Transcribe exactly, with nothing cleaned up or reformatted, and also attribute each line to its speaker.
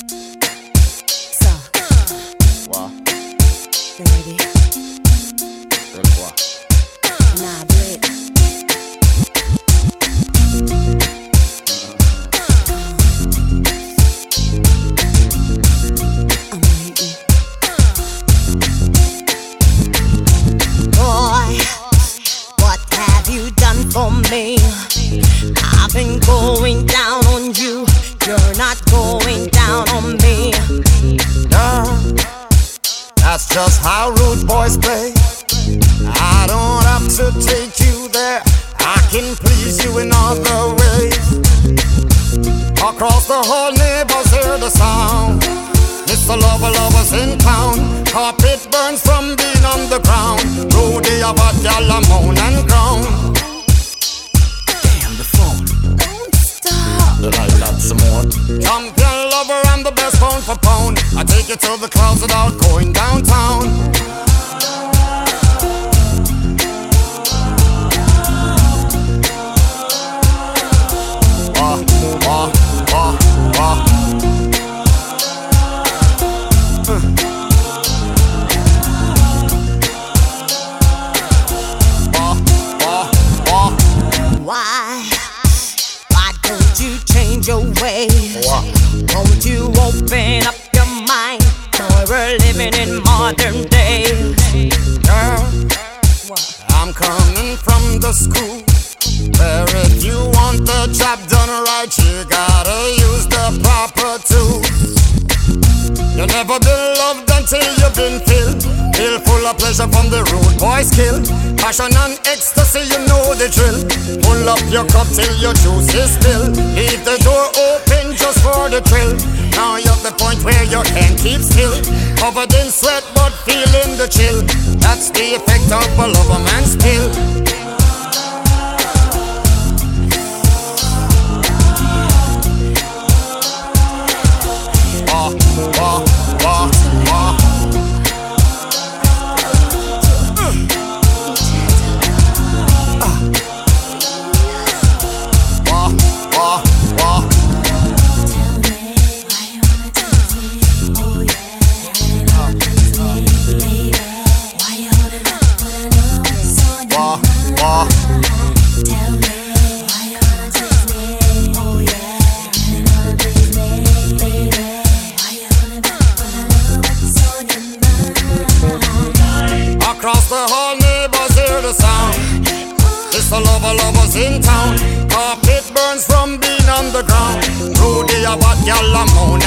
Speaker 1: So,
Speaker 2: Quoi?
Speaker 1: you ready?
Speaker 2: C'est quoi?
Speaker 1: Nah, Blake. I'm waiting. Boy, what have you done for me? I've been going down on you. You're not going down on me.
Speaker 3: Girl, that's just how rude boys play. I don't have to take you there. I can please you in other ways. Across the whole neighbors hear the sound. Mister Lover Lovers in town. Carpet burns from being on the ground. Rudy of a gal a moan and groan. Damn the phone.
Speaker 1: Don't stop.
Speaker 3: Did I got some more? Champion lover, I'm the best pound for pound. I take you to the clouds without going downtown. Wah, wah, wah, wah. Uh. Wah, wah, wah.
Speaker 1: Why? Why don't you change your ways?
Speaker 3: Wah.
Speaker 1: Won't you open up your mind? Boy, we're living in modern days.
Speaker 3: Girl,
Speaker 1: What?
Speaker 3: I'm coming from the school where if you want the job done right, you gotta use the proper tools. You've never been loved until you've been filled. Feel full of pleasure from the rude boy skill. Passion and ecstasy, you know the drill. Pull up your cup till your juice is spilled. Leave the door open just for the thrill. Now you're at the point where you can't keep still. Covered in sweat but feeling the chill. That's the effect of a lover man's skill. Wah, wah, wah, wah. Wah, wah, wah. Wah, wah. Across the whole neighbors hear the sound. It's the lover lovers in town. Carpet burns from being on the ground. Rudy a what y'all a moan